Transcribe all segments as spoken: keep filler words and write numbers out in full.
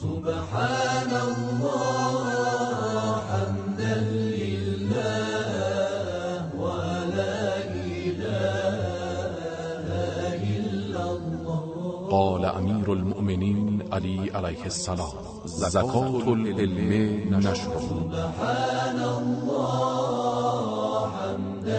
سبحان الله حمدا لله ولا إله إلا الله. قال امیر المؤمنین علی علیه السلام: زکات العلم نشر. سبحان الله حمدا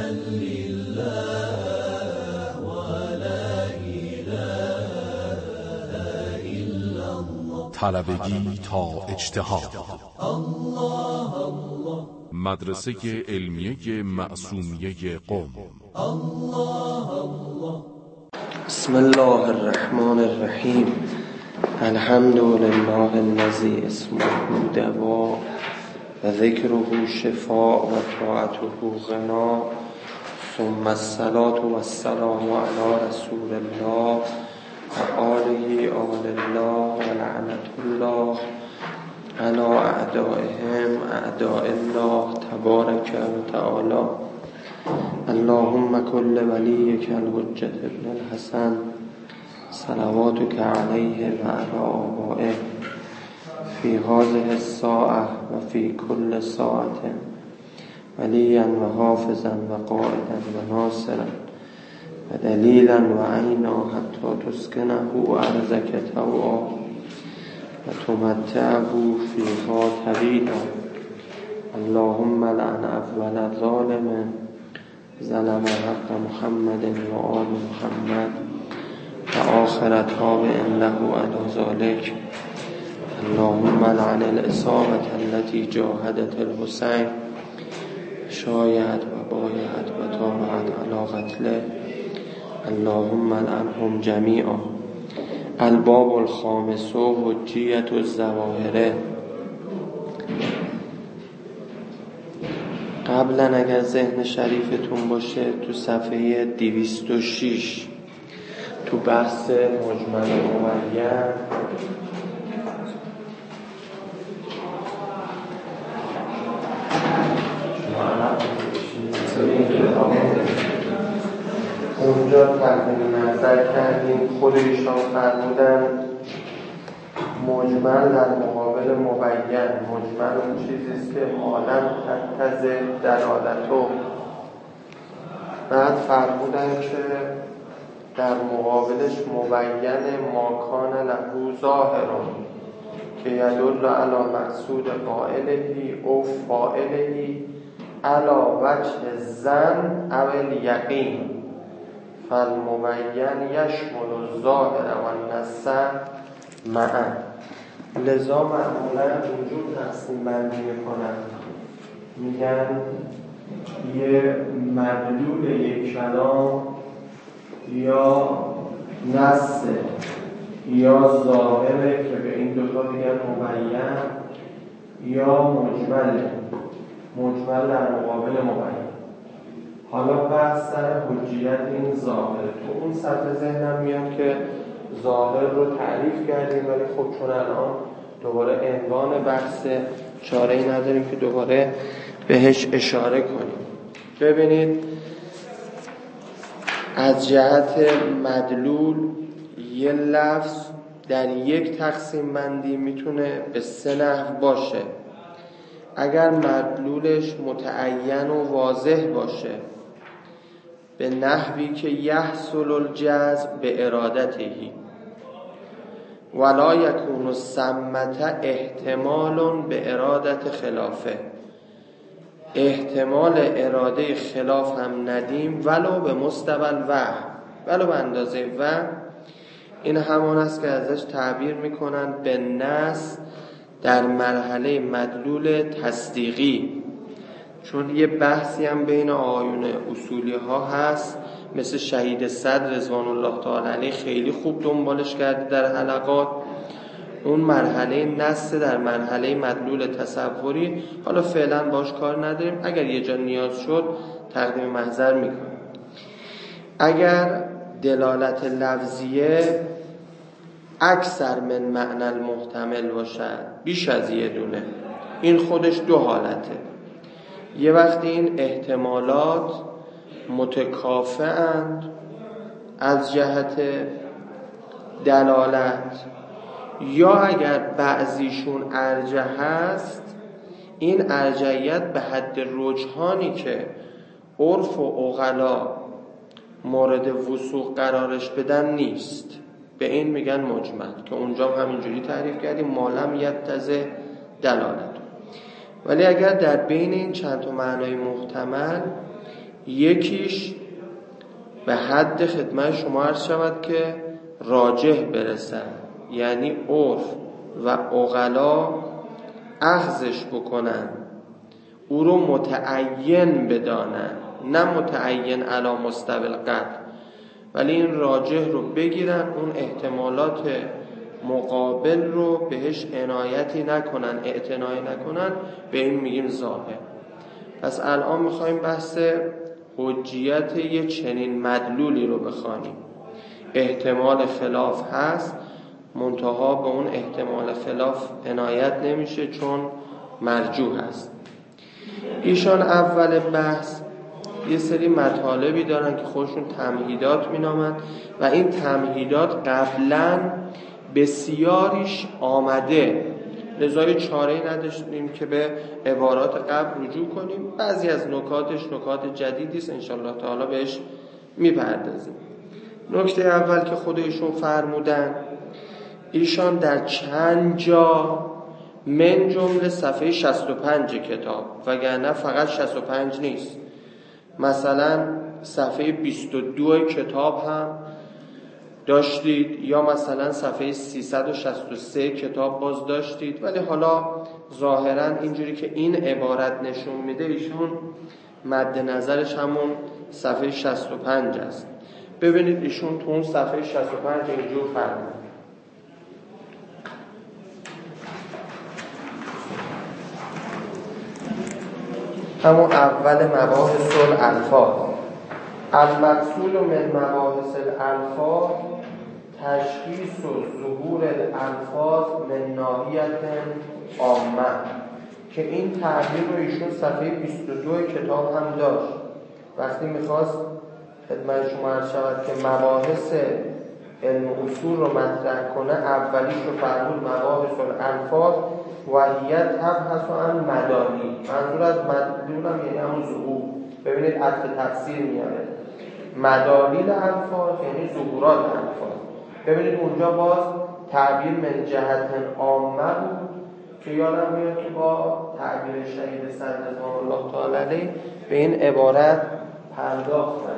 لله ولا إله إلا الله. طلبگی تا اجتهاد. الله الله. مدرسه علمیه معصومیه قم. الله الله. بسم الله الرحمن الرحیم. الحمد لله الذی اسمه دوا و ذکره شفاء و طاعته غنا، ثم الصلاة و السلام علی رسول الله و آله آل الله و لعنت الله علی اعدائهم اعداء الله تبارک و تعالی. اللهم كل وليك الحجة ابن الحسن صلواتك عليه وعلى آبائه في هذه الساعة وفي كل ساعة وليا وحافظا وقائدا وناصرا ودليلا وعينا حتى تسكنه أرضك طوعا وتمتعه فيها طويلا. اللهم لعن أول ظالم ظلم حق محمد و آل محمد و آخر تابع له علی ذلك. اللهم لعن الإصابة التي جاهدت الحسين شايعت و بایعت و طارعت علی قتله. اللهم لعنهم جميعا. الباب الخامس حجیة الظواهر. قبلا اگر ذهن شریفتون باشه تو صفحه دویست و شش تو بحث مجمل و مبین اونجا تحلیل نظر کردیم. خود ایشان فرمودن مجمل در مقابل مبین. مجمل اون چیزیست که حالا تتضح دلالتو. بعد فرمودن که در مقابلش مبین ماکان له ظاهرون که یدل علی مقصود قائلهی او فاعلهی علی وجه ظن او الیقین. فالمبین یشمل الظاهر و النص معا. لذا معمولا اینجور تقسیم بندی میکنن، میگن یه مدلول یک کلام یا نص یا ظاهره که به این دوتا میگن مبین، یا مجمله. مجمل در مقابل مبین. حالا بحث سر حجیت این ظاهره. تو اون سطح ذهنم میاد که ظاهر رو تعریف کردیم، ولی خب چون الان دوباره عنوان بحث چاره‌ای نداریم که دوباره بهش اشاره کنیم. ببینید از جهت مدلول یه لفظ در یک تقسیم بندی میتونه به سه نحو باشه. اگر مدلولش متعین و واضح باشه به نحوی که یحصل الجذب به ارادتهی ولا یکون ثمة احتمال به ارادت خلافه. احتمال اراده خلاف هم ندیم ولو به مستوى الوهم، ولو به اندازه وهم. این همان است که ازش تعبیر میکنن به نص در مرحله مدلول تصدیقی. چون یه بحثی هم بین آیون اصولی ها هست، مثل شهید صدر رضوان الله تعالی علیه خیلی خوب دنبالش کرده در حلقات. اون مرحله نص در مرحله مدلول تصوری، حالا فعلا باش کار نداریم، اگر یه جا نیاز شد تقدیم محضر میکنیم. اگر دلالت لفظیه اکثر من معنی المحتمل باشد، بیش از یه دونه، این خودش دو حالته. یه وقتی این احتمالات متکافئند از جهت دلالت، یا اگر بعضیشون ارجح هست، این ارجحیت به حد رجحانی که عرف و عقلا مورد وثوق قرارش بدن نیست. به این میگن مجمل، که اونجا هم همینجوری تعریف کردیم مالم یتضح دلالت. ولی اگر در بین این چند تا معنای محتمل یکیش به حد خدمت شما عرض شود که راجح برسن، یعنی عرف و عقلا اخذش بکنن، او رو متعین بدانن، نه متعین علی مستوی القطع، ولی این راجح رو بگیرن، اون احتمالات مقابل رو بهش عنایتی نکنن، اعتنایی نکنن، به این میگیم ظاهر. پس الان میخوایم بحث حجیت یه چنین مدلولی رو بخوانیم. احتمال خلاف هست، منتها به اون احتمال خلاف عنایت نمیشه چون مرجوح هست. ایشان اول بحث یه سری مطالبی دارن که خودشون تمهیدات مینامن و این تمهیدات قبلا بسیاریش آمده، لذا چاره‌ای نداشتیم که به عبارات قبل رجوع کنیم. بعضی از نکاتش نکات جدیدی است، انشالله تعالی بهش میپردازیم. نکته اول که خودشون فرمودن، ایشان در چند جا من جمله صفحه شصت و پنج کتاب، وگرنه فقط شصت و پنج نیست، مثلا صفحه بیست و دو کتاب هم داشتید، یا مثلا صفحه سیصد و شصت و سه کتاب باز داشتید، ولی حالا ظاهرا اینجوری که این عبارت نشون میده ایشون مد نظرش همون صفحه شصت و پنج است. ببینید ایشون تو اون صفحه شصت و پنج اینجور فرمود: همون اول مباحث الالفاظ، المقصود من مباحث الالفاظ تشخیص و ظهور الالفاظ من ناحیت عامه، که این تعبیر رو ایشون صفحه بیست و دو کتاب هم داشت. وقتی میخواست خدمت شما عرض شود که مباحث علم اصول رو مطرح کنه، اولیش رو فرمود مباحث الالفاظ وحیت تبحث عن مدانی. منظور از مدلول هم یعنی همون ظهور. ببینید عطف تفسیر میاره، مدالیل الفاظ یعنی ظهورات الفاظ. ببینید اونجا باز تعبیر من جهت عامه بود که یادم میاد که با تعبیر شهید صدر رضوان الله تعالی علیه به این عبارت پرداختن.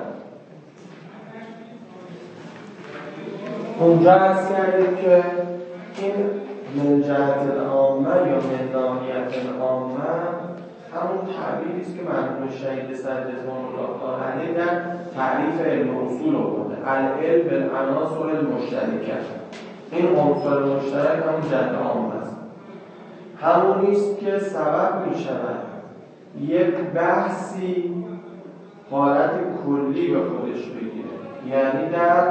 اونجا عرض کردیم که این من جهت عامه یا من ناحیت عامه همون تعبیری است که مرحوم شهید صدر رضوان الله تعالی علیه در تعریف علم اصول آورده: العلم بالعناصر المشترکه. این عنصر مشترک همون جهت عامه است، همون است که سبب می شود یک بحثی حالت کلی به خودش بگیره، یعنی در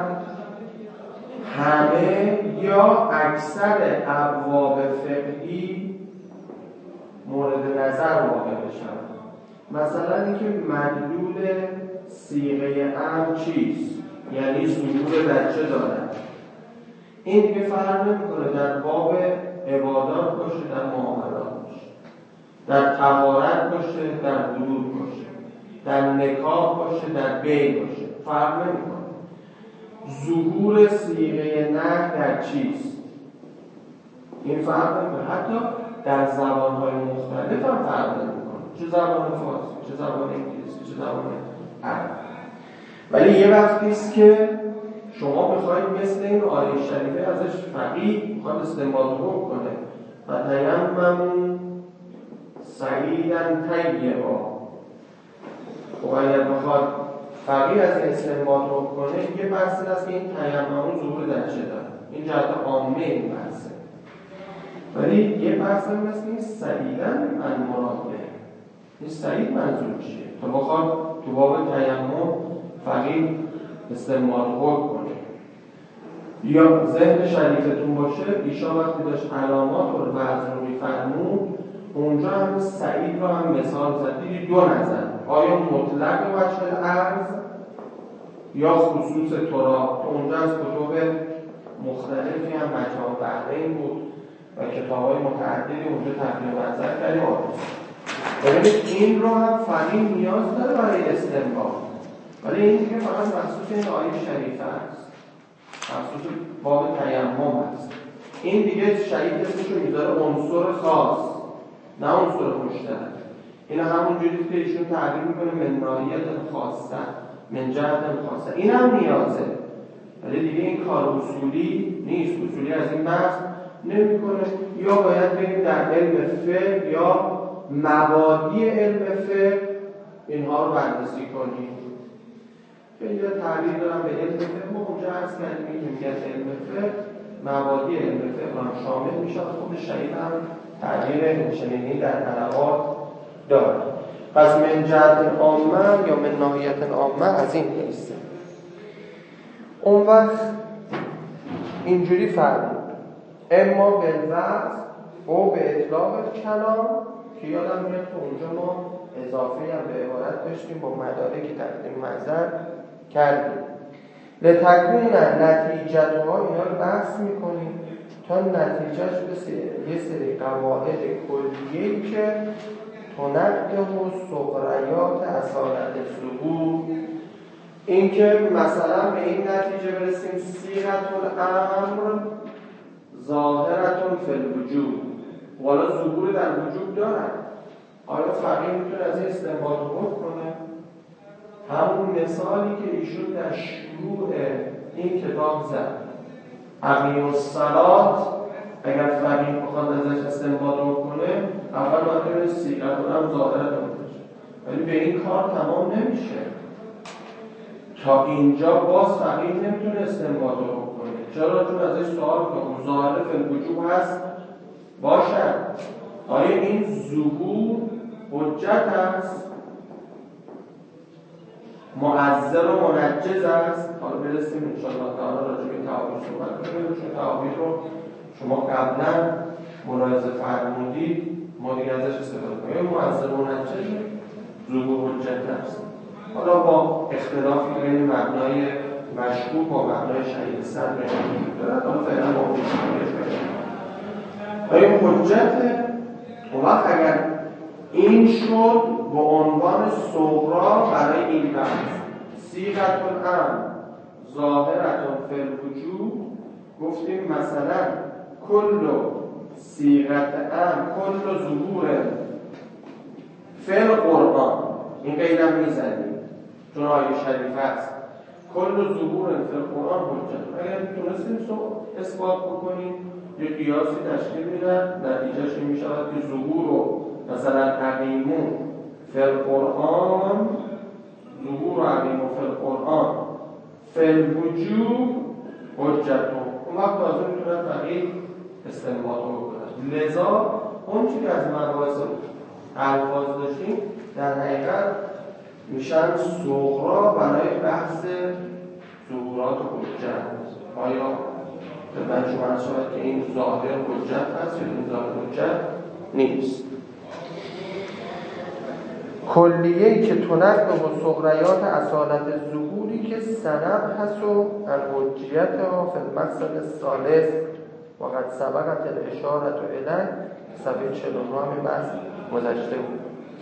همه یا اکثر ابواب فقهی مورد نظر واقع بشن. مثلا اینکه مدلول صیغه امر چیست، یعنی ظهور در چه دارد، این دیگه فرق نمی‌کنه در باب عبادات باشه، در معاملات باشه، در طهارت باشه، در حدود باشه، در نکاح باشه، در بیع باشه، فرق نمی‌کنه. ظهور صیغه نهی در چیست، این فرق نمی‌کنه. حتی در زبان‌های مختلف هم فرق نمی‌کنه، چه زبان فارسی، چه زبان انگلیسی، چه زبان عربی. ولی یه وقتی است که شما بخواید مثل این آیه شریفه ازش فقیه میخواد استنباط کنه و تیممون سعیداً طیبا، خب اگر بخواد فقیه از این استنباط کنه، یه بحثی هست که این تیممون ظهور در چه داره، این جهت عامه این بحثه. ولی یه بحث هم هست که این سعیداً من مراده، این سعید منظور چیه تا بخواد تو باب تیمم فقیه استنباط کنه. یا ذهن شریفتون باشه، ایشان وقتی داشت علامات رو وزن رو میفرمود، اونجا هم سعید رو هم مثال زدید دو نظر: آیا مطلق وجه العرض یا خصوص ترا. اونجا از کتب مختلفی هم مجموع بحرین بود و کتاب‌های متعددی اونجا تحلیل منظر کردیم. ببینید این رو هم فقیه نیاز داره برای استنباط، ولی این دیگه فقط مخصوص این آیه شریفه است، مخصوص باب تیمم است. این دیگه شهید اسمش رو میذاره عنصر خاص نه عنصر مشترک. این همون جوری که ایشون تعبیر میکنه من ناحیه خاصه من جهت خاصه، این هم نیازه، ولی دیگه این کار اصولی نیست، اصولی از این بحث نمیکنه. یا باید بگیم در علم فقه یا مبادی علم فقه اینها رو بررسی کنیم. خیلی تعبیر دارم به علم فقه، ما اونجا عرض کردیم که میگن علم فقه مبادی علم فقه هم شامل میشه. خود شهید هم تعبیر چنینی در طلبات داره. پس من جهت عامه یا من ناحیت عامه از این نیست. اون وقت اینجوری فرمود اما بالوقت او به اطلاق کلام که یادم میاد تو اونجا ما اضافه هم به عبارت داشتیم با مدارکی تقدیم منظر کردیم. لتکون نتیجت‌ها اینا رو بحث میکنیم تا نتیجهش به یه سری قواعد کلیه‌ای که تنقه و سقریات اصالت ظهور، این که مثلا به این نتیجه برسیم صیغة الامر ظاهرة فی الوجوب، والا ظهور در وجوب دارن. آیا فقیه میتونه از این استنباط کنه؟ همون مثالی که ایشون در شروع این کتاب زد، اقیم الصلاة، اگر فقیه بخواد ازش استنباط کنه اول باید ببینه صیغة الامر ظاهرة باشه، ولی به این کار تمام نمیشه. تا اینجا باز فقیه نمیتونه استنباط کنه. چرا؟ چون ازش سوال کنه ظاهره فی الوجوب هست باشد، آیا این ظهور حجت است، معذر و منجز است؟ حالا برسیم انشاءالله تعالی راجع به تعابیر صحبت کنیم، چون تعابیر رو شما قبلا ملاحظه فرمودید ما دیگه ازش استفاده کنیم. معذر و منجز ظهور حجت است. حالا با اختلافی بین مبنای مشکوک با مبنای شهید صدر وجود دارد، حالا فعلا ما پیش‌گیری کنیم. آیا حجت؟ اون وقت اگر این شد به عنوان صغرا برای این بحث صیغة الامر ظاهرة فی الوجوب، گفتیم مثلا کل صیغة امر کل ظهور فی القرآن، این قیدم میزنیم چون آیه شریف است کل ظهور فی القرآن حجت. اگر تونستیم اثبات بکنیم یه قیاسی تشکیل میدن، نتیجهش این میشود که ظهور رو مثلا اقیمون فی القرآن، ظهور و اقیمون فی القرآن فی الوجوب حجتون، اون وقت لازم میتونن فقیه استنباط بکنن. لذا اون چی که از مباحث الفاظ داشتیم در حقیقت میشن صغرا برای بحث ظهورات حجت. آیا من شما از شاید که این ظاهر حجت هست یا این ظاهر حجت نیست؟ کلیه‌ای که تنقه و صغریات اصالت ظهوری که سنب هست و الحجیت ها فی المقصد الثالث و قد سبقت الاشارت و الیه صفحه چهل و نه همین بحث گذشته بود.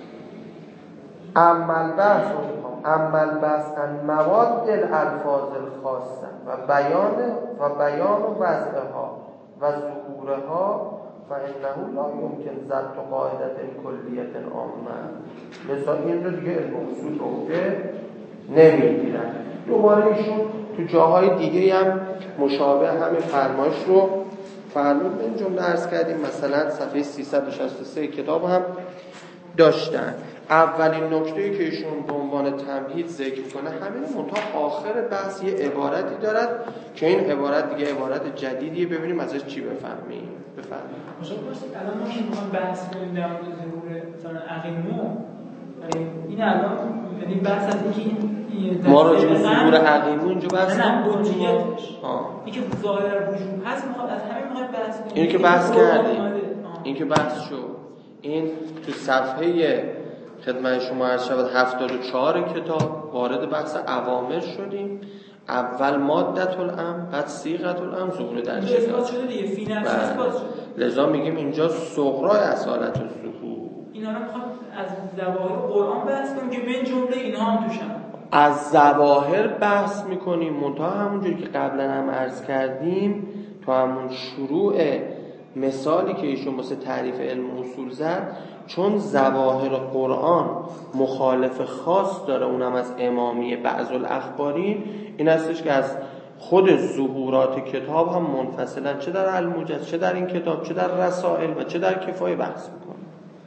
عمل بحث عمل بحث ان مواد الالفاظ الخاصه و بیان و بیان و وضعها و ظهورها فانه لا یمکن ضبط قاعده کلیه عامه. مثلا این رو دیگه علم اصول رو که نمیگیرن. دوباره ایشون تو جاهای دیگه هم مشابه همین فرمایش رو فرمود. این جمله عرض کردیم مثلا صفحه سیصد و شصت و سه کتاب هم داشتن. اولین نکته‌ای که ایشون به عنوان تمهید ذکر کنه همین منتها آخر بحث یه عبارتی دارد که این عبارت دیگه عبارت جدیدیه، ببینیم ازش چی بفهمیم. بفهمیم. ماشاء الله الان ما که می‌خوایم بحث کنیم در مورد ظهور مثلا اقیمو، این الان یعنی بحث از اینکه ما راجع به ظهور اقیمو اینجا بحث نه حجیتش این که ظاهر در وجود هست میخواد از همین میخواد بحث کنیم. این که بحث کردیم، این که بحث شد، این تو صفحه خدمت شما عرض شود هفتاد و چهار کتاب وارد بحث اوامر شدیم. اول مادت الامر بعد صیغت الامر ظهور در اینجا اثبات شده دیگه، فی نفس اثبات شده. لذا میگیم اینجا صغرای اصالت الظهور. اینا رو میخوام از ظواهر قرآن بحث کنیم که من جمله اینها هم توشن. از ظواهر بحث میکنیم، منتها همونجوری که قبلا هم عرض کردیم تا همون شروع مثالی که ایشون واسه تعریف علم اصول زد، چون ظواهر قرآن مخالف خاص داره، اونم از امامی بعض الاخباری، این هستش که از خود ظهورات کتاب هم منفصلا چه در الموجز چه در این کتاب چه در رسائل و چه در کفایه بحث میکنه.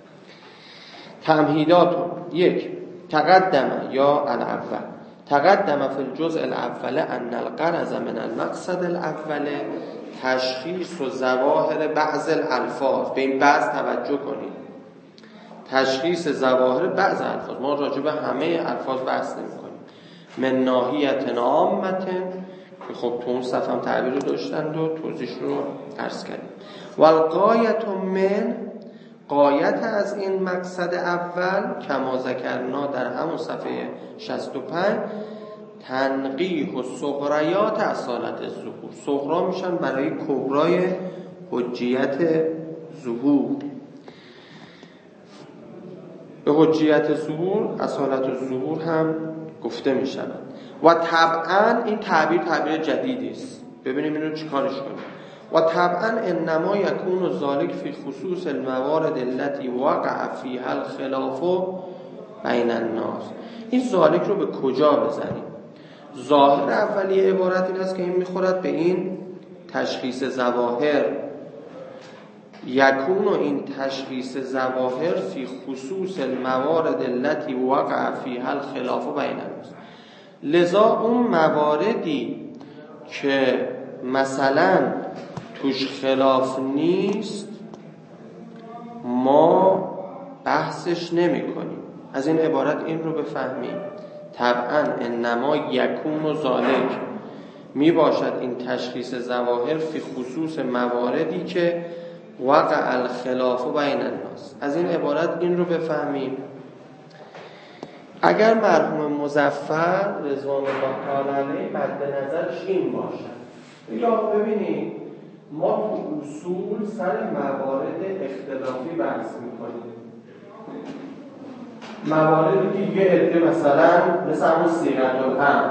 تمهیدات یک، تقدم یا الاول تقدم فی الجزء الاول ان الغرض من المقصد الاول تشخیص و ظواهر بعض الالفاظ. به این بعض توجه کنید، تشخیص ظواهر بعض الفاظ، ما راجع به همه الفاظ بحث نمی‌کنیم. من ناحیه عامه که خب تو اون صفحه هم تعبیر رو داشتند و توضیح رو عرض کردیم. والغایه من، غایت از این مقصد اول کما ذکرنا در همون صفحه شصت و پنج، تنقیح و صغریات اصالت الظهور. صغرا میشن برای کبرای حجیت ظهور. به حجیت ظهور اصالت الظهور هم گفته میشن. و طبعا این تعبیر تعبیر جدیدی است، ببینیم اینو چیکارش کنیم. و طبعا انما یکون ذلک فی خصوص الموارد التي وقع فيها الخلاف بین الناس. این ذلک رو به کجا بزنیم؟ ظاهر اولیه عبارت این است که این میخورد به این تشخیص ظواهر. یکون و این تشخیص ظواهر فی خصوص الموارد التي وقع فيها الخلاف بین الناس. لذا اون مواردی که مثلا توش خلاف نیست ما بحثش نمی کنیم. از این عبارت این رو بفهمیم. طبعا انما یکون و ذالک می باشد این تشخیص ظواهر فی خصوص مواردی که وقع الخلاف بین الناس. از این عبارت این رو بفهمیم. اگر مرحوم مظفر رضوان الله تعالی علیه مد نظرش این باشد، یا ببینید ما تو اصول سر موارد اختلافی بحث میکنیم، مواردی که یه عده مثلا مثل همون صیغت الامر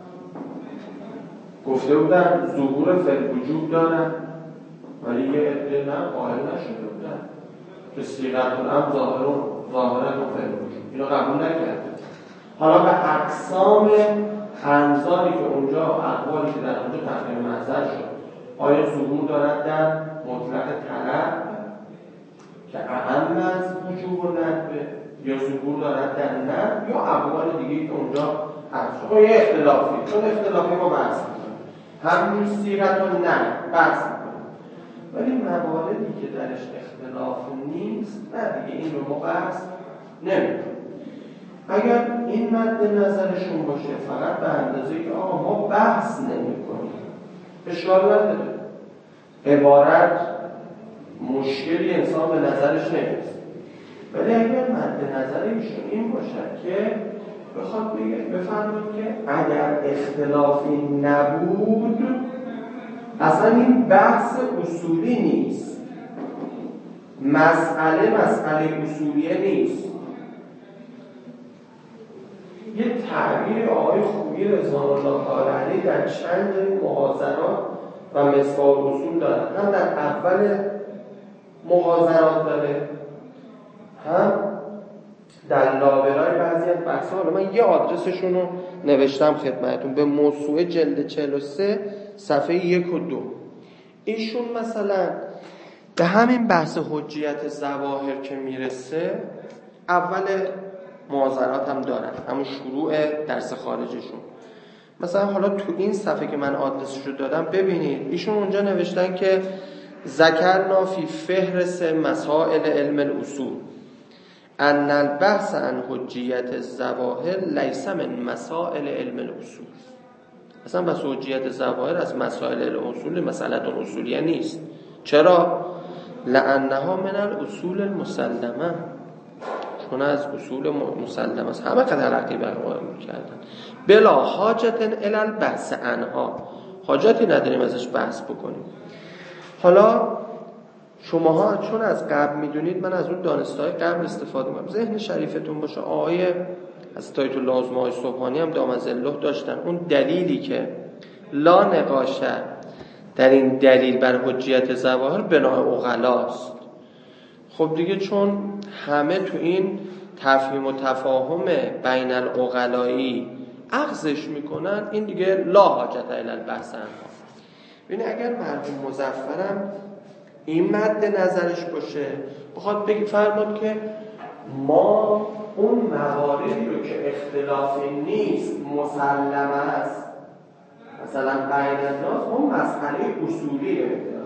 گفته بودن ظهور فی الوجوب دارن، ولی یه عده نه قائل نشده بودن که صیغت الامر ظاهر ظاهرا فی الوجوب، اینو قبول نکردن. حالا به اقسام انظاری که اونجا اقوالی که در اونجا تقدیم محضر شد، آیا ظهور دارد در مطلق طلب که اهم از وجوب و ندبه، یا ظهور دارد در ندب، یا اقوال دیگه که اونجا هست. خب یه اختلافی، چون اختلافی ما بحث میکنیم، همین صیغت و ندب بحث میکنیم، ولی مواردی که درش اختلاف نیست نه دیگه این رو ما بحث نمیکنیم. اگر این مد نظرشون باشه فقط به اندازه که آقا ما بحث نمی کنیم، اشکال نداره، عبارت مشکلی انسان به نظرش نمیرسه. ولی اگر مد نظر ایشون این باشه که بخواد بگه بفرمایید که اگر اختلافی نبود اصلا این بحث اصولی نیست، مسئله مسئله اصولیه نیست. یه تعبیر آقای خوبی رضوان الله تعالی علیه در چند محاضرات و مصباح اصول داره، هم در اول محاضرات داره، هم در لابلای بعضی از بحث‌ها. حالا من یه آدرسشون رو نوشتم خدمتتون، به موسوعه جلد چهل و سه صفحه یک و دو. ایشون مثلا به همین بحث حجیت ظواهر که میرسه اول معاذرات هم دارن، همون شروع درس خارجشون. مثلا حالا تو این صفحه که من آدرسش رو دادم ببینید، ایشون اونجا نوشتن که ذکرنا فی فهرست مسائل علم الاصول ان البحث عن حجیت الظواهر لیس من مسائل علم الاصول. اصلا بحث حجیت ظواهر از مسائل علم الاصول مسئله اصولیه نیست. چرا؟ لانها من الاصول المسلمه، کنه از اصول مسلم است. همه تلقی بر قائل می‌کردن بلا حاجت الی البحث عنها، حاجتی نداریم ازش بحث بکنیم. حالا شماها چون از قبل میدونید، من از اون دانسته‌های قبل استفاده می‌کنم، ذهن شریفتون باشه. آقای از آیت الله عظمای صبحانی هم دام ظله داشتن اون دلیلی که لا نقاشه در این دلیل بر حجیت ظواهر بنا عقلاست. خب دیگه چون همه تو این تفهیم و تفاهم بین العقلایی اخذش میکنن، این دیگه لا حاجت الی البحث عنها. ببین اگر مرحوم مظفرم این مد نظرش باشه، بخواد بگی فرمود که ما اون مواردی رو که اختلافی نیست مسلم است، مثلا بین الناس، اون مسئله اصولیه.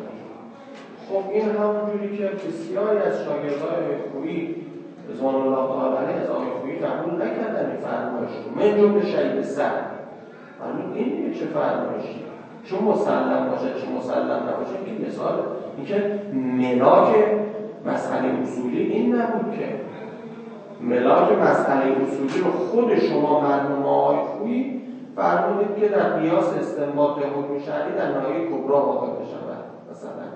خب این همونجوری که بسیاری از شاگردای خویی رضوان الله تعالی علیه از آقای خویی قبول نکردن این فرمایش رو، من جمله شهید سر فرمود این دیگه چه فرمایشی، چون مسلم باشه چه مسلم نباشه. این مثال این که ملاک مسئله اصولی این نبود که ملاک مسئله اصولی رو خود شما مرحوم آقای خویی فرمودید که در قیاس استنباط حکم شرعی در ناحیه کبری واقع بشود، مثلا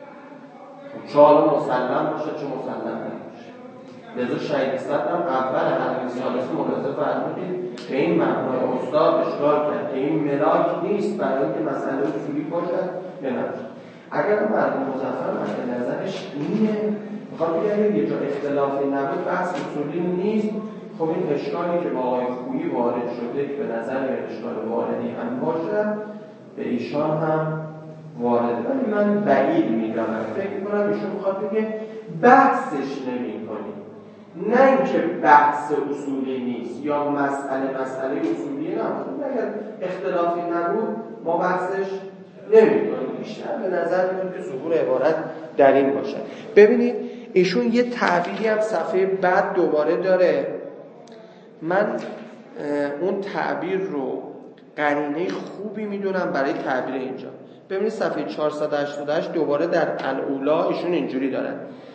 چه حالا مسلم باشه چه مسلم نباشه. لذا شهید صدر هم اول هر ثالث ملاحظه فرمودید به این معنای استاد اشکال کرد که این ملاک نیست برای اینکه مسئله اصولی باشد یا نباشه. اگر مرحوم مظفر مد نظرش اینه، میخواد بگه یه جا اختلافی نبود بحث اصولی نیست، خب این اشکالی که با آقای خویی وارد شده که به نظر اشکال واردی هم باشه به ایشان هم وارد. ولی من بعید میدونم، فکر میکنم ایشون میخواد بگه بحثش نمی کنی، نه اینکه بحث اصولی نیست یا مسئله مسئله اصولی نبود. اگر اختلافی نبود ما بحثش نمی کنیم. بیشتر به نظر میاد که ظهور عبارت در این باشه. ببینید ایشون یه تعبیری هم صفحه بعد دوباره داره، من اون تعبیر رو قرینه خوبی میدونم برای تعبیر اینجا. ببینید صفحه چهارصد و هشتاد و هشت دوباره در الاولا ایشون اینجوری دارن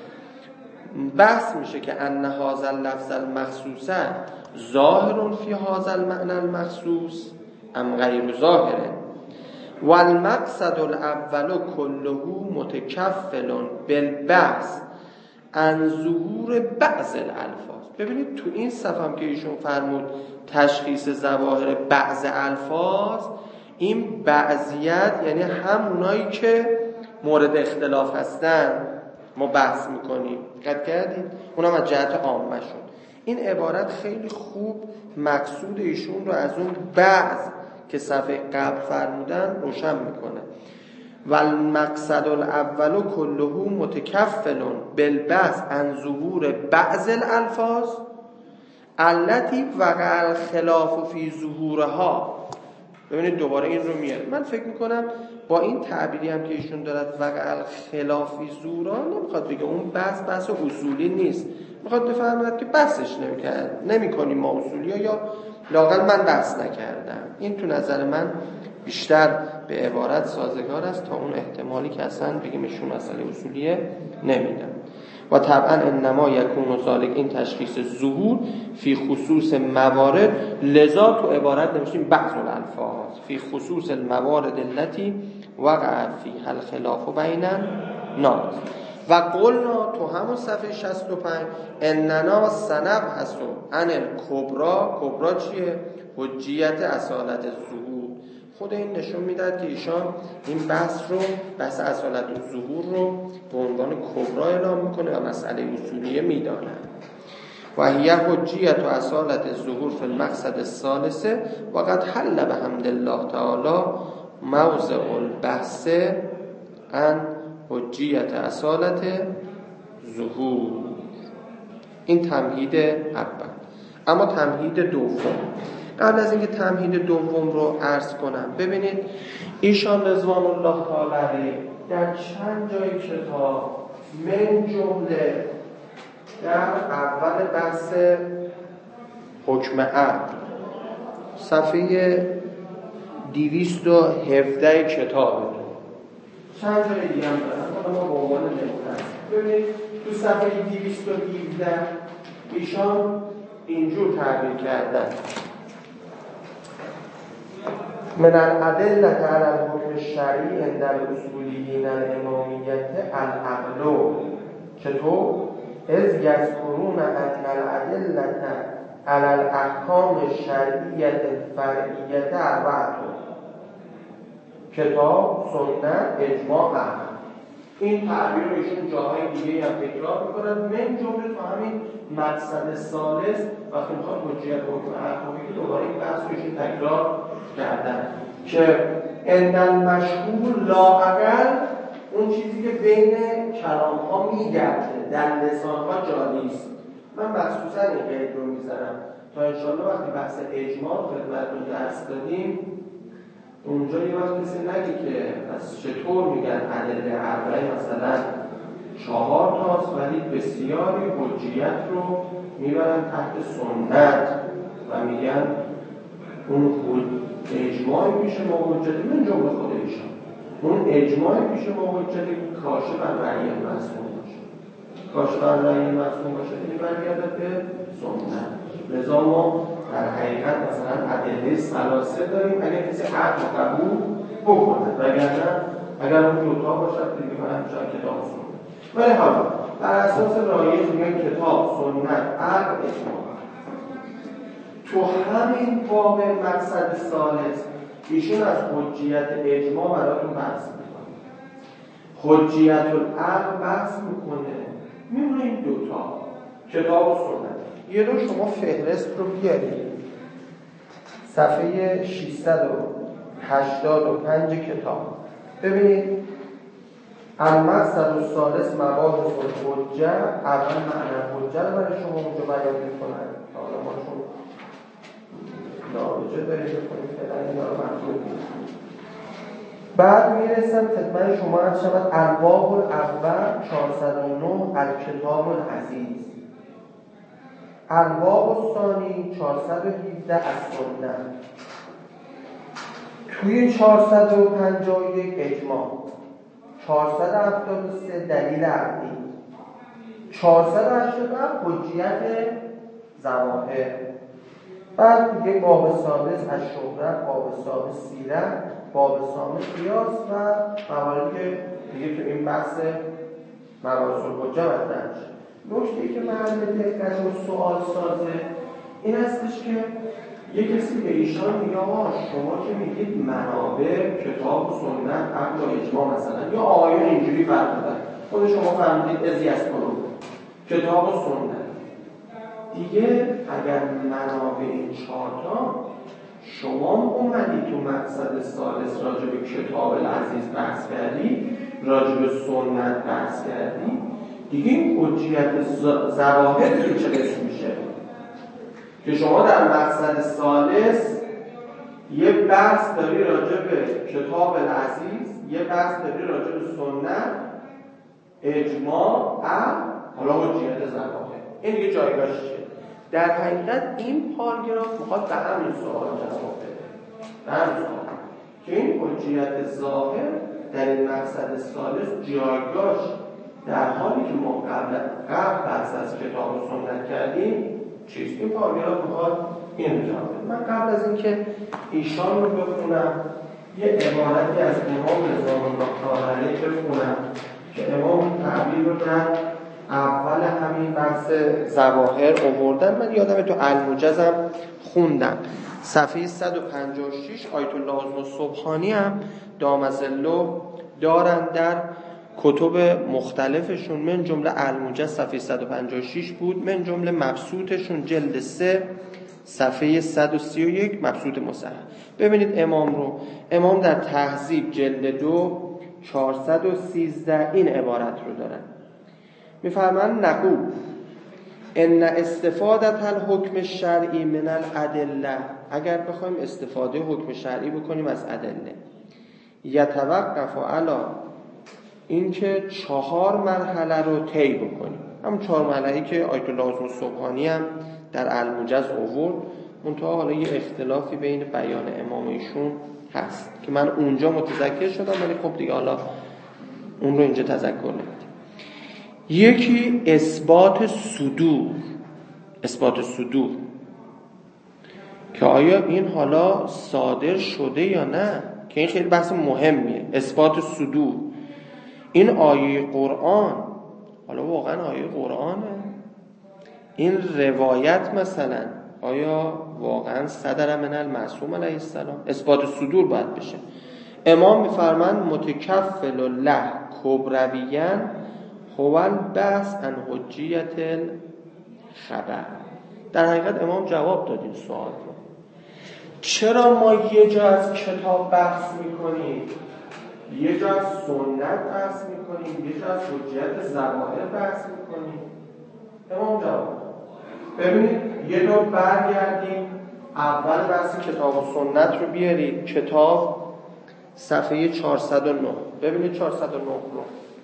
بحث میشه که ان هذا اللفظ المخصوص ظاهر فی هذا المعنى المخصوص ام غیر ظاهر والمقصد الاول كله متکفل بالبحث عن ظهور بعض الالفاظ. ببینید تو این صفحه هم که ایشون فرمود تشخیص ظواهر بعض الفاظ، این بعضیت یعنی همونایی که مورد اختلاف هستن ما بحث میکنیم. دقت کردید؟ اونم از جهت عامه شد. این عبارت خیلی خوب مقصود ایشون رو از اون بعض که صفحه قبل فرمودن روشن میکنه. والمقصد الاول كله متکفل بالبحث عن ظهور بعض الالفاظ التي وقع الخلاف في ظهورها. ببینید دوباره این رو میاره. من فکر میکنم با این تعبیری هم که ایشون دارد وقع الخلاف فی ظهورها نمیخواد بگه اون بحث بحث اصولی نیست، میخواد بفرماید که بحثش نمیکنه نمیکنیم ما اصولی‌ها، یا لااقل من بحث نکردم. این تو نظر من بیشتر به عبارت سازگار است تا اون احتمالی که اصلا بگیم ایشون مسئله اصولیه نمیدن. و طبعا انما یکون ذالک این تشخیص ظهور فی خصوص موارد، لذا تو عبارت نمیشیم بعض الالفاظ فی خصوص الموارد التي وقع فیها الخلاف بین الناس. و قلنا تو همون صفحه شصت و پنج اننا سنبحث عن الکبرا. کبرا چیه؟ حجیت اصالت ظهور. خود این نشون میداد که ایشان این بحث رو بحث اصالت ظهور رو به عنوان کبرا اعلام میکنه و مسئله اصولیه میدانه. و هی حجیت و اصالت ظهور فی المقصد الثالثه و قد حل بحمد الله تعالی موضع البحث عن حجیت اصالت ظهور. این تمهید اول. اما تمهید دوم، قبل از اینکه تمهید دوم رو عرض کنم، ببینید ایشان رضوان الله تعالی در چند جای کتاب من جمله در اول بحث حکم عقل صفحه دویست و هفده کتاب چند جای دیگه هم دارم، ما به عنوان نمونه ببینید تو صفحه دویست و هفده ایشان اینجور تعبیر کردن: من الادله علی الحکم الشرعی عند الاصولیین الامامیه العقل. چطور؟ اذ یذکرون ان الادله علی الاحکام الشرعیه الفرعیه اربعه: کتاب، سنت، اجماع، عقل. این تعبیر رو ایشون جاهای دیگه هم تکرار میکنن، من جمله تو همین مقصد ثالث وقتی میخواد حجیت حکم احکامی که دوباره این بحث رو ایشون تکرار کردن که عند المشهور لااقل اون چیزی که بین کلام ها میگرده در لسان ها جاری است. من مخصوصا این قید رو میزنم تا انشاءالله وقتی بحث اجماع خدمتتون درس دادیم اونجا یه وقت کسی نگه که از چطور میگن ادله اربعه مثلا چهار تاست ولی بسیاری حجیت رو میبرن تحت سنت و میگن اون اجماعی پیش ما حجتی، من جمله خود ایشان اون اجماعی پیش ما حجتی کاشف عن رأی معصوم باشه، کاشف عن رأی معصوم باشه این برگردد به سنت. لذا ما در حقیقت مثلا ادله ثلاثه داریم اگر کسی عقل قبول بکنه، وگرنه اگر اون دوتا باشد دیگه من همچنان کتاب سنت. ولی حالا بر اساس رایج میگن کتاب، سنت، عقل، اجماع. تو همین باب مقصد ثالث ایشون از حجیت اجماع براتون بحث میکنه، حجیت العقل بحث میکنه، میمونه این دوتا کتاب و سنت. یه رو شما فهرست رو بیارید صفحه ششصد و هشتاد و پنج کتاب ببینید. المقصد الثالث مباحث الحجه. اول معنی حجه رو برای شما اونجا بیان میکنن. حالا ما چون نابجه داریم بکنیم فعلا اینا رو مطلوب میکنیم. بعد میرسم خدمت شما از شود الباب الاول چهارصد و نه الکتاب العزیز، الباب الثانی چهارصد و هفده از سنت. توی چهارصد و پنجاه و یک اجماع، چهارصد و هفتاد و سه دلیل عقلی، چهارصد و هشتاد و هفت حجیت ظواهر. بعد دیگه باب سادس از شهرت، باب سادس سیرت، باب سامن قیاس و مواردی که دیگه تو این بحث مباحث الحجه مطرح میشه. نکته‌ای که محل دقت و سوال سازه این هستش که یک کسی به ایشان میگه آقا شما که میگید منابع کتاب و سنت، عقل و اجماع مثلا، یا آقایون اینجوری فرمودن، خود شما فرمودید ازی از کنون کتاب و سنت دیگه. اگر منابع این چهارتا شما اومدی تو مقصد ثالث راجع به کتاب العزیز بحث کردی، راجع به سنت بحث کردی، دیگه این حجیت ظواهر دیگه چه قسم میشه که شما در مقصد ثالث یه بحث داری راجع به کتاب العزیز، یه بحث داری راجع به سنت، اجماع، عقل، حالا حجیت ظواهر. این دیگه جایگاهش چیه؟ در حقیقت این پاراگراف میخواد به همین سوال جواب بده، به همین سوال که این حجیت ظاهر در این مقصد ثالث جایگاهش در حالی که ما قبل قبل بحث از کتاب و سنت کردیم چیست؟ این پاراگراف میخواد این رو جواب بده. من قبل از اینکه ایشان رو بخونم یه عبارتی از امام نظام الله طاهری بخونم که امام تعبیر رو در اول همین بحث ظواهر آوردن. من یادمه تو الموجزم خوندم صفحه صد و پنجاه و شش آیت الله الصبحانی هم دامظلو دارن در کتب مختلفشون، من جمله الموجز صفحه صد و پنجاه و شش بود، من جمله مبسوطشون جلد سه صفحه صد و سی و یک مبسوط مصحح. ببینید امام رو، امام در تهذیب جلد دو چهارصد و سیزده این عبارت رو دارن، میفرمان نقول ان استفادت الحکم الشرعی من الادله. اگر بخوایم استفاده حکم شرعی بکنیم از ادله، یتوقف علی اینکه چهار مرحله رو طی بکنیم، همون چهار مرحله‌ای که آیت الله الصبحانی هم در الموجز آورد. منتها حالا یه اختلافی بین بیان امام ایشون هست که من اونجا متذکر شدم ولی خب دیگه حالا اون رو اینجا تذکر نمیدیم. یکی اثبات صدور، اثبات صدور، که آیا این حالا صادر شده یا نه، که این خیلی بحث مهمیه. اثبات صدور، این آیه قرآن حالا واقعا آیه قرآنه؟ این روایت مثلا آیا واقعا صدر من المعصوم علیه السلام؟ اثبات صدور باید بشه. امام میفرمند متکفل له کبرویاً هو البحث عن حجیت الخبر. در حقیقت امام جواب داد این سوال رو. چرا ما یه جا از کتاب بحث میکنیم، یه جا از سنت بحث میکنیم، یه جا از حجیت ظواهر بحث میکنیم؟ امام جواب داد. ببینید یه دور برگردیم، اول بحث کتاب و سنت رو بیارید. کتاب صفحه چهارصد و نه، ببینید چهارصد و نه رو.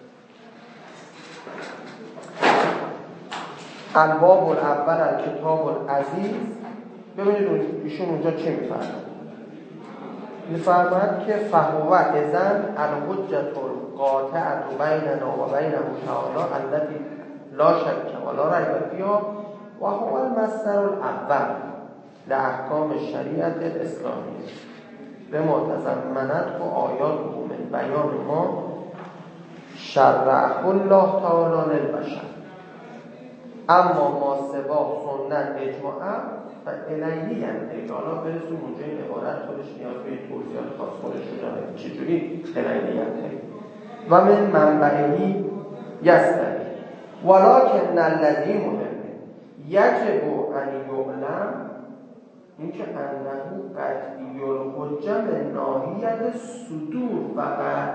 الباب الاول الکتاب العزیز، ببینید ایشون اونجا چه میفرماد. میفرماد که فهو اذن الحجة القاطعة بیننا و بینه تعالی التي لا شک ولا ریب فیها و هو المصدر الاول لاحکام الشریعة الاسلامیه بما تضمنته آیاته من بیان ما شرعه الله تعالی للبشر، اما ما سوا سنت اجماع و الیه ینتهی. حالا برسون اونجا این عبارت خودش نیاز به توضیحات خاص خودش رو داره چجوری الیه ینتهی و من منبعهی یستهی ولکن الذی مهم یجب ان یعلم، این که انه قطعی الحجه من ناحیت صدور فقط.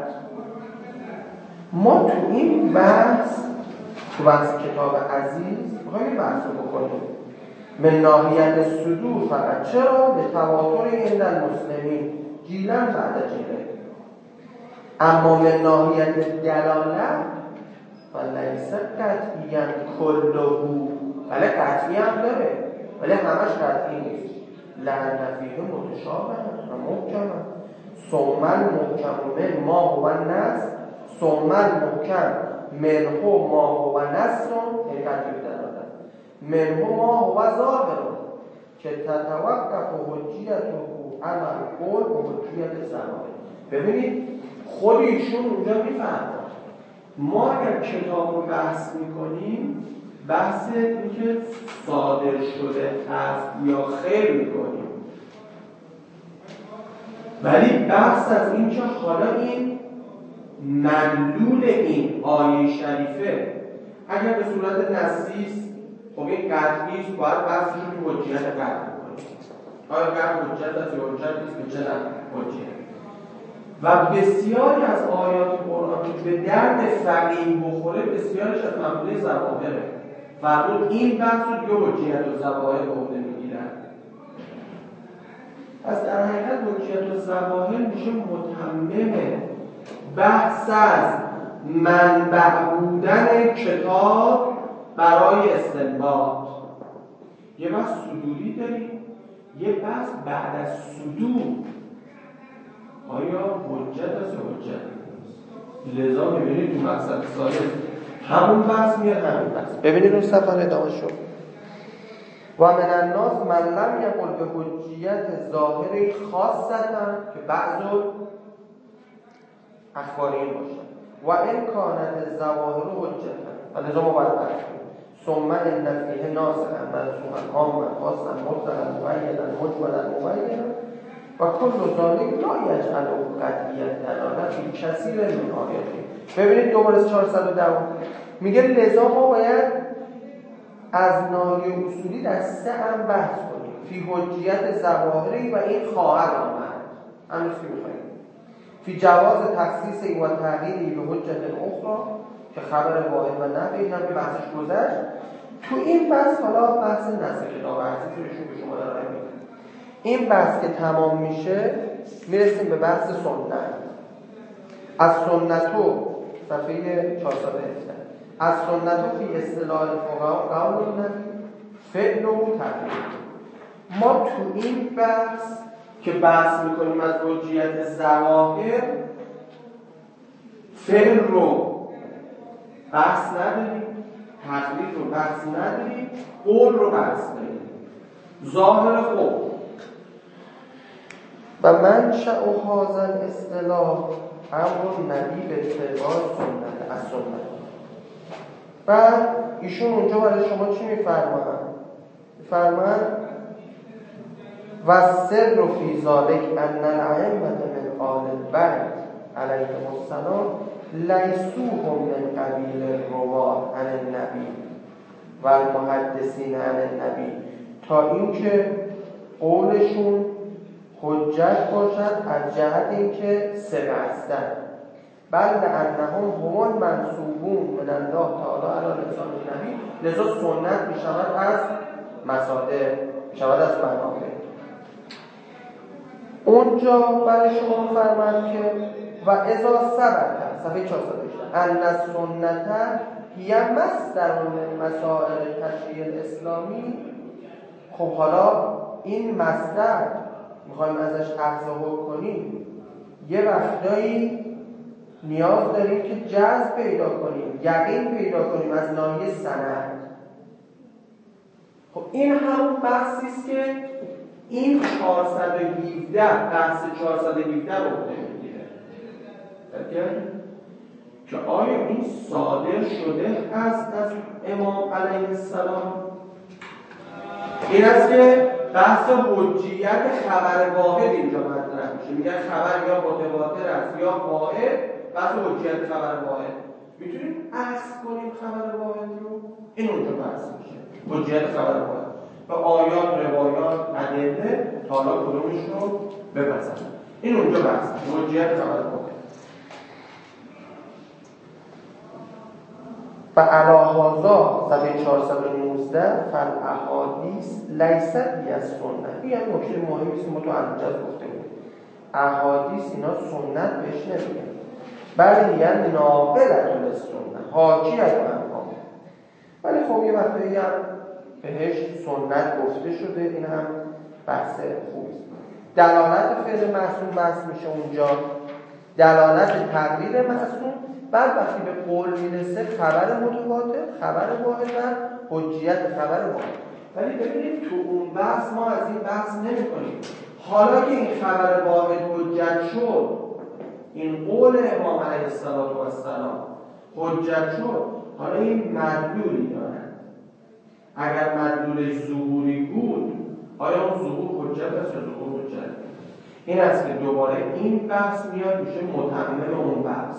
ما تو این بحث تو بحث کتاب عزیز میخوایم بحث رو بکنیم من ناحیت صدور فقط. چرا؟ به تواتر عند المسلمین جیلا بعد جیله. اما من ناحیت دلالت فلیس قطعیاً کلهو، ولی قطعی هم داره ولی همش قطعی نیست. لعن فیه متشابه و محکم، ثم المحکم من ما هو نص، ثم المحکم منه ما هو نص، این ترتیب دلالت منه ما هو ظاهر که تتوقف حجیته علی القول و حجیت ظواهر. ببینید خود ایشون اونجا میفهمه ما اگر کتاب رو بحث میکنیم بحث این که صادر شده هست یا خیر میکنیم، ولی بحث از این که حالا این مدلول این آیه شریفه اگر به صورت نصیص خب این قطعی است، باید بحثش رو حجیت قطع کنیم. آیا قطع حجت است یا حجت نیست؟ به چه حجیت؟ و بسیاری از آیات قرآن که به درد فقیه بخوره بسیارش از مبنای ظواهره. فرمود این بحث رو دیگه حجیت و ظواهر به عهده میگیرن. پس در حقیقت حجیت و ظواهر میشه متمم بحث از منبع بودن کتاب برای استنباط. یه بحث صدوری داریم، یه بحث بعد از صدور آیا حجت است یا حجت نیست. لذا میبینید تو مقصد ثالث همون بحث میاد همون بحث. ببینید اون سفر ادامه شد. و من الناس من لم یقل به حجیت ظاهری خاصتا، که بعض اخباری باشن و این کانت الظواهر حجتا، و لذا ما باید بحث کنیم. ثم ان فیه ناسخا منسوخا عاما خاصا مطلقا مقیدا مجملا مبینا و کل ذالک لا یجعل قطعیت دلالت فی کثیر من آیاته. ببینید دوباره چهارصد و ده میگه لذا ما باید از ناحیه اصولی در سه هم بحث کنیم. فی حجیت ظواهری و این خواهد آمد همین که میخواییم. فی جواز تخصیص و تغییری به حجت اخرى که خبر واحد و نفی، این هم به بحثش گذشت. تو این بحث حالا بحث نسل کتاب عزیز رو ایشون به شما داره میگه. این بحث که تمام میشه میرسیم به بحث سنت. از سنتو صفحه چهارصد و هفده از سنتو فی اصطلاح الفقهاء قول النبی فعل و تقریر. ما تو این بحث که بحث میکنیم از حجیت ظواهر فعل رو بحث نداریم، تقریر رو بحث نداری، قول رو بحث نداری. ظاهر قول و منشأ هذا الاصطلاح امر نبی به اتباع سنت از سنت. بعد ایشون اونجا برای شما چی میفرمایند؟ میفرمایند و سر فی ذلک ان الائمة من آل البیت علیهم السلام لیسوا هم من قبیل الرواة عن النبی و المحدثین عن النبی، تا اینکه قولشون حجت باشد از جهت اینکه ثقه هستند. بل انهم هم المنسوبون من الله تعالی علی لسان النبی، لذا سنت می شود از مصادر، می شود از منابع. اونجا برای شما فرمند که و اذا ثبت صفحه چهارصد و هجده ان السنت هی مصدر من مسائل تشریع الاسلامی. خب حالا این مصدر میخوایم ازش اخذ حکم کنیم، یه وقتایی نیاز داریم که جذب پیدا کنیم، یقین پیدا کنیم از ناحیه سند. خب این همون بحثی است که این چهارصد و هفده بحث چهارصد و هفده رو میگیره که آیا این صادر شده از از امام علیه السلام. این است که بحث حجیت خبر واحد اینجا مطرح میشه. میگن خبر یا متواتر است یا واحد. بحث حجیت خبر واحد میتونیم اصل کنیم خبر واحد رو، این اونجا بحث میشه حجیت خبر واحد و آیات، روایات، ادله تا حالا کدومش رو بپسند، این اونجا بحث میشه حجیت خبر واحد. و علی هذا صفحه چهارصد و نوزده فالاحادیث لیست هی السنه. این یک نکته مهمی است که ما تو الجز گفته بودیم. احادیث اینا سنت بهش نمیگن، بلکه یعنی ناقلة السنه، حاکی از مقام. ولی خب یه وقتی هم بهش سنت گفته شده، این هم بحث خوبیست. دلالت فعل معصوم بحث میشه اونجا، دلالت تقریر معصوم. بعد وقتی به قول میرسه خبر متواتر، خبر واحد و حجیت خبر واحد. ولی ببینید تو اون بحث ما از این بحث نمی کنیم. حالا که این خبر واحد حجت شد، این قول امام علیه السلام حجت شد، حالا این مدلولی دارن. اگر مدلولش ظهوری بود، آیا اون ظهور حجت است یا ظهور حجت؟ این است که دوباره این بحث میاد میشه متمم اون بحث.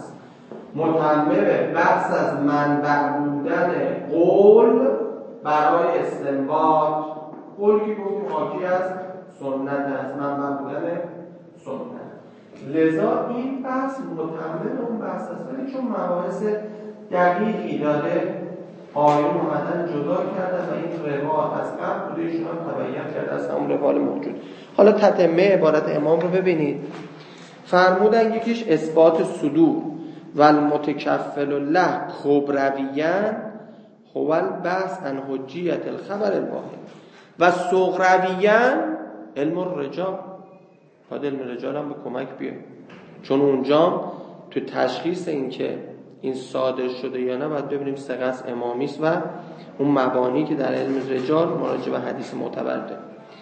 متمم بحث از منبع بودن قول برای استنباط. قول که گفتیم حاکی از سنت است، منبع بودن سنت. لذا این بحث متمم اون بحث است، ولی چون مباحث دقیقی داره آیون اومدن جدا کرده و این روایت از قبل بوده ایشون هم تبیین کرده از همون روال موجود. حالا تتمه عبارت امام رو ببینید. فرمودن یکیش اثبات صدور و المتکفل له کبرویان هو البحث عن حجیت الخبر الواحد و صغرویان علم الرجال. باید علم رجال هم به کمک بیاد، چون اونجا تو تشخیص این که این صادر شده یا نه باید ببینیم ثقه امامی است و اون مبانی که در علم رجال مراجع به حدیث معتبر داره.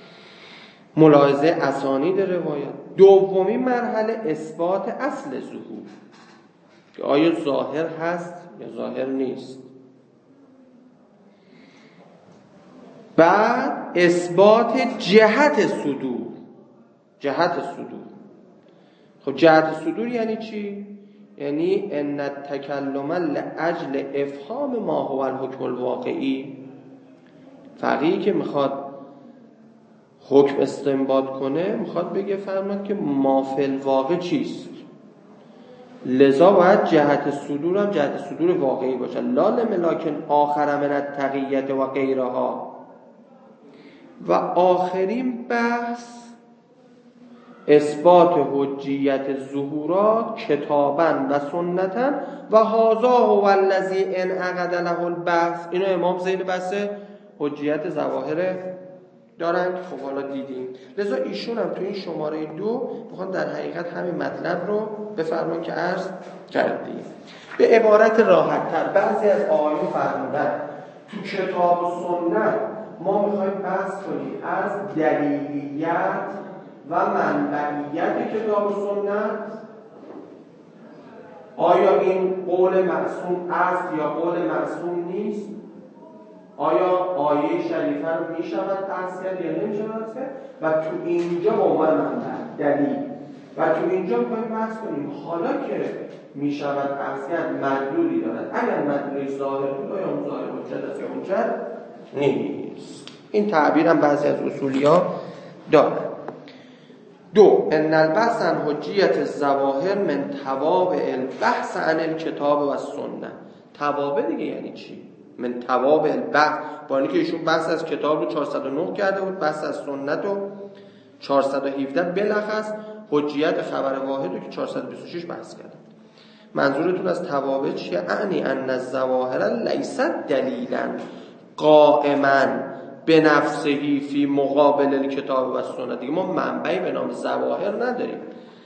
ملاحظه اسانید روایات. دومی مرحله اثبات اصل ظهور، که آیا ظاهر هست یا ظاهر نیست. بعد اثبات جهت صدور. جهت صدور خب جهت صدور یعنی چی؟ یعنی ان التکلم لاجل افهام ما هو الحکم الواقعی. فقیهی که میخواد حکم استنباط کنه میخواد بگه فرمود که ما فی الواقع چیست، لذا باید جهت صدور هم جهت صدور واقعی باشه، لا لملاکن آخر من التقیت و غیرها. و آخرین بحث اثبات حجیت ظهورات کتابا و سنتا و هذا هو الذی انعقد له البحث. اینو امام زیر بحث حجیت ظواهر دارن که خب حالا دیدیم. لذا ایشون هم تو این شماره دو میخوان در حقیقت همین مطلب رو بفرمون که عرض کردیم. به عبارت راحت تر بعضی از آیات فرمودن تو کتاب و سنت ما میخوایم بحث کنیم از دلیلیت و منبعیت کتاب و سنت. آیا این قول معصوم است یا قول معصوم نیست؟ آیا آیه شریفه رو میشود بحث کرد یا نمیشود بحث کرد؟ و تو اینجا به عنوان منبع دلیل و تو اینجا میخوایم بحث کنیم حالا که میشود بحث کرد مدلولی دارد، اگر مدلولی ظاهر بود آیا اون ظاهر حجت است یا حجت نیست. این تعبیر هم بعضی از اصولیا دارد. دو، ان البحث عن حجیت الظواهر من توابع البحث عن الکتاب و السنه. توابع دیگه یعنی چی؟ من توابع البحث، با اینکه ایشون بحث از کتاب رو چهارصد و نه کرده بود، بحث از سنت رو چهارصد و هفده، بلخص حجیت خبر واحد رو که چهارصد و بیست و شش بحث کرده. منظورتون از توابع چیه؟ اعنی ان الظواهر لیست دلیلا قائما بنفسه فی مقابل الکتاب و سنت. دیگه ما منبعی به نام ظواهر نداریم،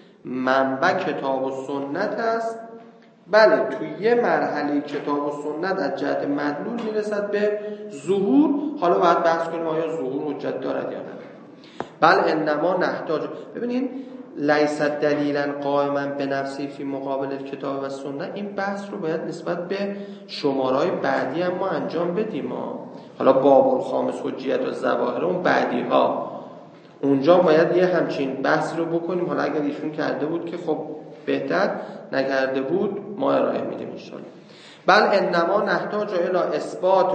منبع کتاب و سنت است. بله توی یه مرحله کتاب و سنت از جهت مدلول میرسد به ظهور. حالا باید بحث کنیم آیا ظهور حجت دارد یا نه. بل انما نحتاج، ببینید لیس دلیلا قائما به نفسه فی مقابل الکتاب و سنت، این بحث رو باید نسبت به شمارهای بعدی هم ما انجام بدیم. حالا باب الخامس حجیت و ظواهر اون بعدی ها، اونجا باید یه همچین بحثی رو بکنیم. حالا اگر ایشون کرده بود که خب بهتر، نکرده بود ما ارائه میدیم ان شاءالله. بل انما نحتاج الی اثبات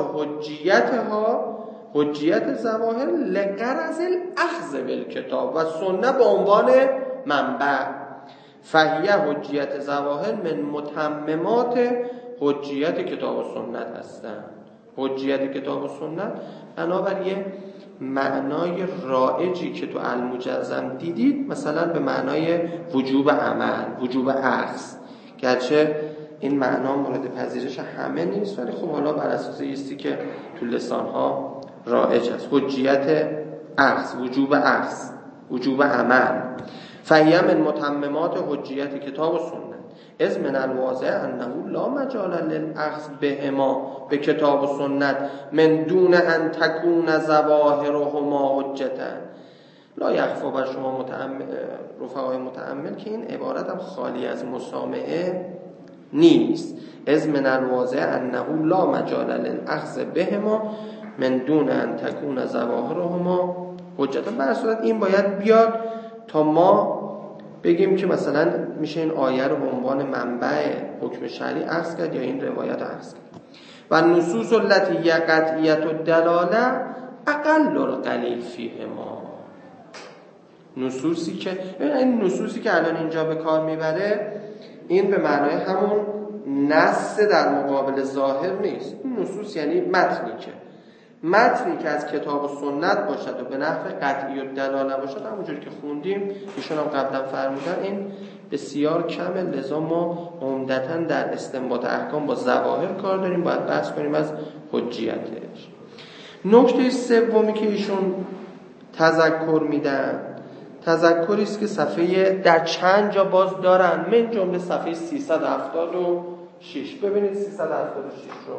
حجیتها، حجیت ظواهر لغرض الاخذ بالکتاب و سنت به عنوان منبع. فهیه حجیت ظواهر من متممات حجیت کتاب و سنت هستند. حجیت کتاب و سنت بنابر یه معنای رائجی که تو المجزم دیدید، مثلا به معنای وجوب عمل، وجوب اخذ، گرچه این معنا مورد پذیرش همه نیست، ولی خب حالا بر اساس ایستی که تو لسان‌ها رائج است. حجیت اخذ، وجوب اخذ، وجوب عمل. فهیه من متممات حجیت کتاب و سنت از من الواضح انه لا مجال للاخذ بهما به کتاب و سنت من دون ان تکون ظواهرهما حجتا. لا یخفی بر شما متأمل، رفقای متأمل، که این عبارت هم خالی از مسامعه نیست. از من الواضح انه لا مجال للاخذ بهما من دون ان تکون ظواهرهما حجتا. بر صورت این باید بیاد تا ما بگیم که مثلا میشه این آیه رو به عنوان منبع حکم شرعی اخذ کرد یا این روایت اخذ کرد. و نصوص التي قطعیت الدلاله اقل القلیل فیهما. نصوصی که این نصوصی که الان اینجا به کار میبره، این به معنای همون نص در مقابل ظاهر نیست. این نصوص یعنی متنی که متنی که از کتاب و سنت باشد و به نحو قطعی و دلاله باشد، همونجوری که خوندیم ایشون هم قبلا فرمودن، این بسیار کمه. لذا ما عمدتاً در استنباط احکام با ظواهر کار داریم، باید بحث کنیم از حجیتش. نکته سومی که ایشون تذکر میدن، تذکری است که صفحه در چند جا باز دارن، من جمله صفحه سیصد و هفتاد و شش. ببینید سیصد و هفتاد و شش رو.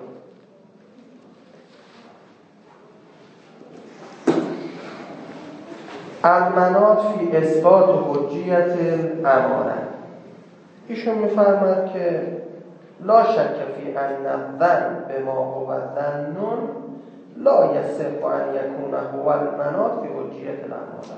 المنات فی اثبات حجیت الامانه. ایشون میفرماید که لا شک فی ان الظن بما هو ظن لا یصح ان یکون هو المنات فی حجیت الامانه.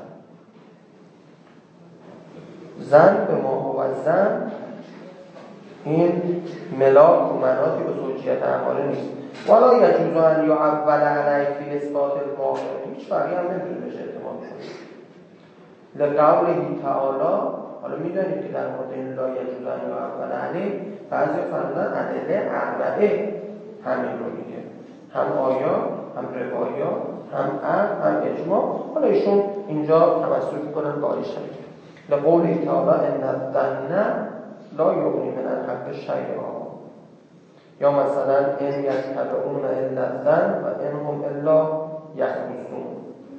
ظن بما هو ظن، این ملاک و مناتی به حجیت امانه نیست. ولا یجوز ان یعول علیه فی اثبات الواقع. هیچ فرقی هم نمیتونه بشه اعتماد شد. لقوله تعالی، حالا میدونید که در مورد این لا یجوز ان یعول علیه بعضی فرمودن ادله اربعه همین رو میگه، هم آیات، هم روایات، هم عقل، هم اجماع. حالا ایشون اینجا تمسک میکنن با آیه شریف. لقوله تعالی ان الظن لا یغنی من الحق شیئا. یا مثلا ان یتبعون الا الظن و ان هم الا یخرصون.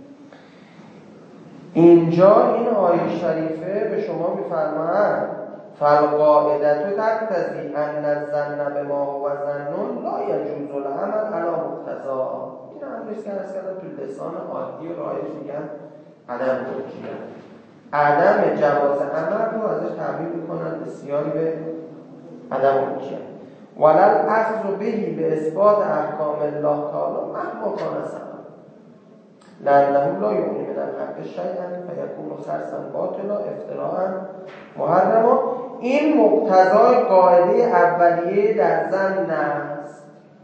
اینجا این آیه شریفه به شما میفرماید فالقاعده تقتضی ان الظن بما هو ظن لا یجوز العمل علی مقتضا. این امریست که از کردم تو لسان عادی و رایج میگن عدم حجیت، عدم جواز عمل رو ازش تعبیر میکنن بسیاری به عدم حجیت. ولل اخذ بهی به اثبات احکام الله تعالی مهما کان سبب لانه لا یغنی من الحق شیئا فیکون خرصا باطلا افتراء محرما. این مقتضای قاعده اولیه در ظن است.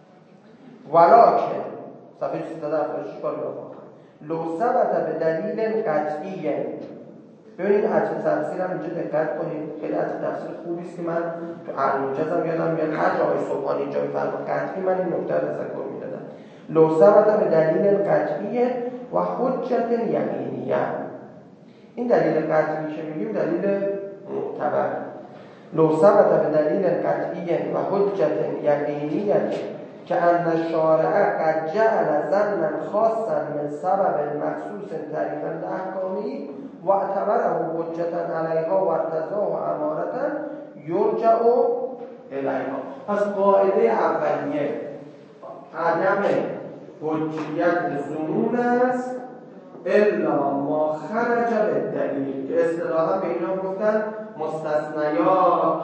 ولکن صفحه سیصد و هفتاد و شش بار لو ثبت به دلیل قطعی. ببینید عطف تفسیر هم اینجا دقت کنید، خیلی عطف تفسیر خوبی است که من تو الموجزم یادم میاد هر جای صبحانی اینجا میفرما قطعی من این نکته رو تذکر میدادم. لو ثبت به دلیل قطعی و حجت یقینیه. این دلیل قطعی که میگیم دلیل معتبر. لو ثبت به دلیل قطعی و حجت یقینیه که ان الشارع قد جعل ظنا خاصا من سبب مخصوص طریقا احکامی و اعتبره حجتا علیها و ارتضاه و امارتا یرجع الیها. پس قاعده اولیه عدم حجیت ظنون است الا ما خرج بالدلیل، که اصطلاحا به اینا گفتن مستثنیات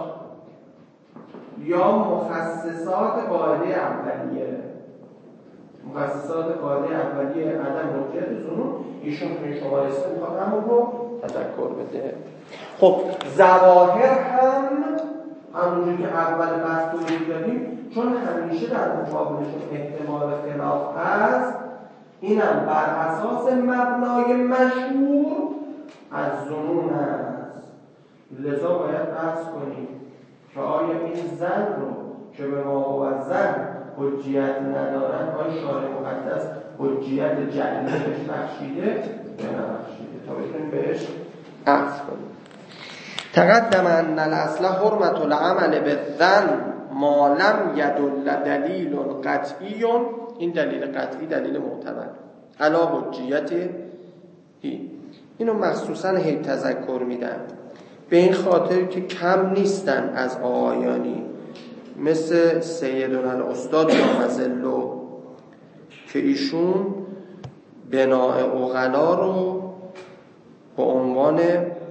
یا مخصصات قاعده اولیه. مخصصات قاعده اولیه عدم حجیت ظنون ایشون توی شماره سه میخواد همون رو تذکر بده. خب ظواهر هم همونجور که اول بحث توضیح دادیم چون همیشه در مقابلشون احتمال خلاف هست، اینم بر اساس مبنای مشهور از ظنون است. لذا باید بحث کنیم که آیا این زن رو که به ما و زن حجیت ندارن آیا شارع مقدس حجیت جعلی بهش بخشیده یا نبخشیده تا بتونیم بهش عرض کنیم. تقدم ان الاصل حرمت العمل بالظن ما لم یدل دلیل قطعی. این دلیل قطعی دلیل معتبر علی حجیت هی. اینو مخصوصا هی تذکر میدم به این خاطر که کم نیستن از آقایانی مثل سیدنا الاستاد جامزلو که ایشون بناء اغلا رو به عنوان